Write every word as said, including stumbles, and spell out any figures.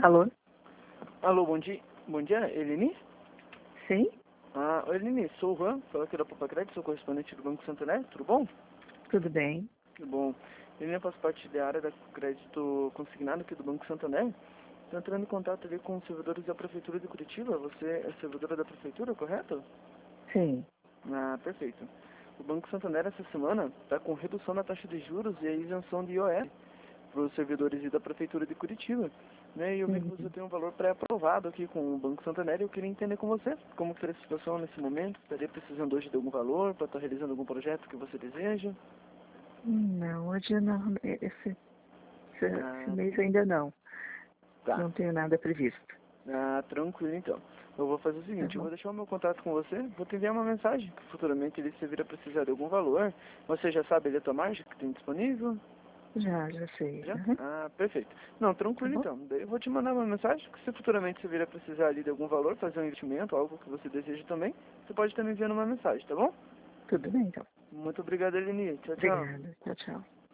Alô? Alô, bom dia. Bom dia, Eleni? Sim? Ah, oi, Eleni, sou o Juan, falo aqui da Popa Crédito, sou correspondente do Banco Santander, tudo bom? Tudo bem? Tudo bom. Eleni, eu faço parte da área da crédito consignado aqui do Banco Santander. Estou entrando em contato ali com os servidores da Prefeitura de Curitiba. Você é servidora da Prefeitura, correto? Sim. Ah, perfeito. O Banco Santander essa semana está com redução na taxa de juros e a isenção de I O F para os servidores da Prefeitura de Curitiba. Né? E eu vi que você Uhum. tem um valor pré-aprovado aqui com o Banco Santander e eu queria entender com você como que seria a situação nesse momento. Estaria precisando hoje de algum valor para estar realizando algum projeto que você deseja? Não, hoje não. Esse, esse, esse Ah, mês ainda não. tá. Não tenho nada previsto. Ah, tranquilo então. Eu vou fazer o Tá seguinte, eu bom? vou deixar o meu contato com você, vou te enviar uma mensagem, que futuramente ele se vir a precisar de algum valor. Você já sabe a letra mágica que tem disponível? Já, já sei. Já? Uhum. Ah, perfeito. Não, Tá tranquilo bom? então. Daí eu vou te mandar uma mensagem que se futuramente você vir a precisar ali de algum valor, fazer um investimento, algo que você deseja também, você pode estar me enviando uma mensagem, tá bom? Tudo bem, então. Muito obrigado, Eleni. Tchau, tchau. Obrigada. Tchau, tchau.